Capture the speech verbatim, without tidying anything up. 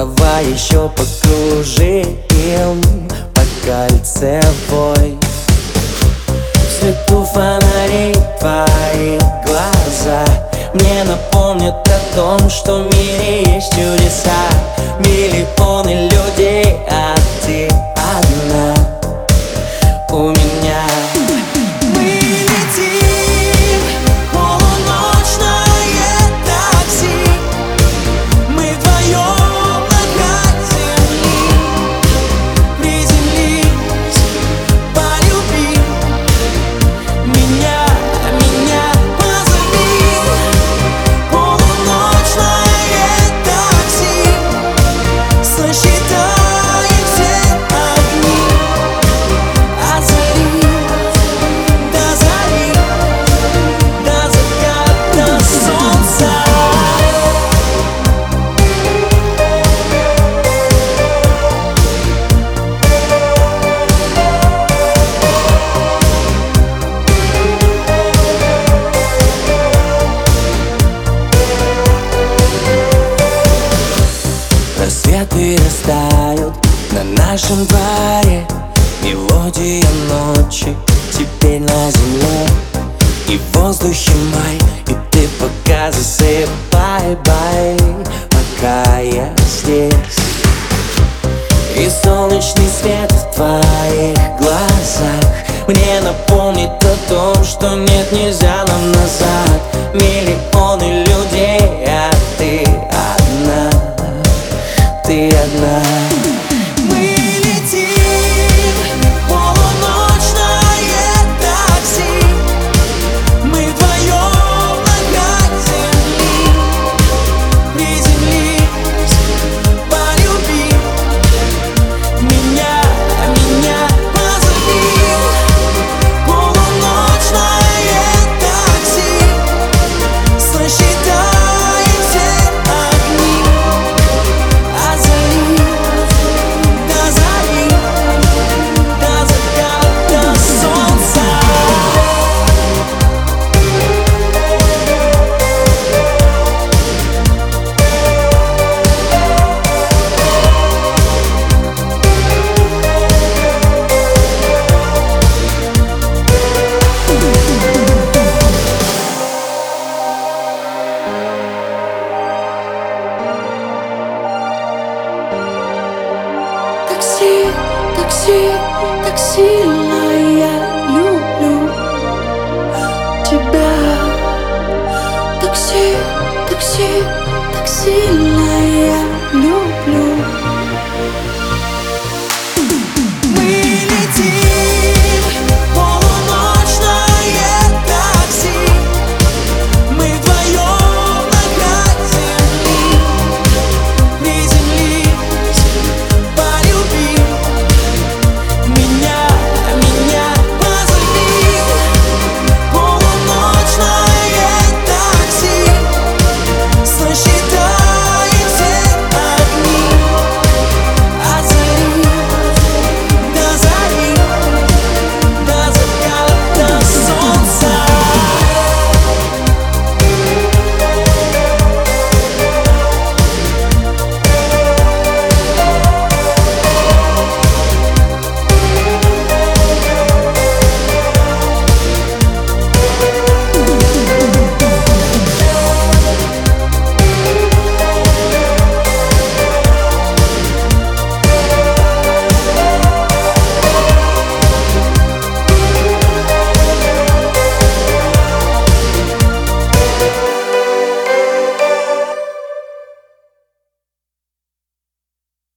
Давай еще покружим по кольцевой. В свету фонарей твои глаза мне напомнят о том, что в мире есть чудеса. Миллионы людей, а ты одна у меня. Мы летим в полуночное такси. Мы вдвоем на край земли. Приземлись, полюби меня, меня позови. Полуночное такси. Сосчитаем все огни от зари до зари, до заката солнца. Рассветы растают на нашем дворе. Мелодия ночи теперь на земле. И в воздухе май, и ты пока засыпай, бай, пока я здесь. И солнечный свет в твоих глазах мне напомнит о том, что нет, нельзя нам назад. Миллионы людей, а ты одна, ты одна. Мы летим в полуночное такси. Мы вдвоем на край земли. Приземлись, полюби меня, меня позови. Полуночное такси. Сосчитаем все огни от зари до зари, до заката солнца. Такси, такси, так сильно я люблю тебя. Такси, такси, так сильно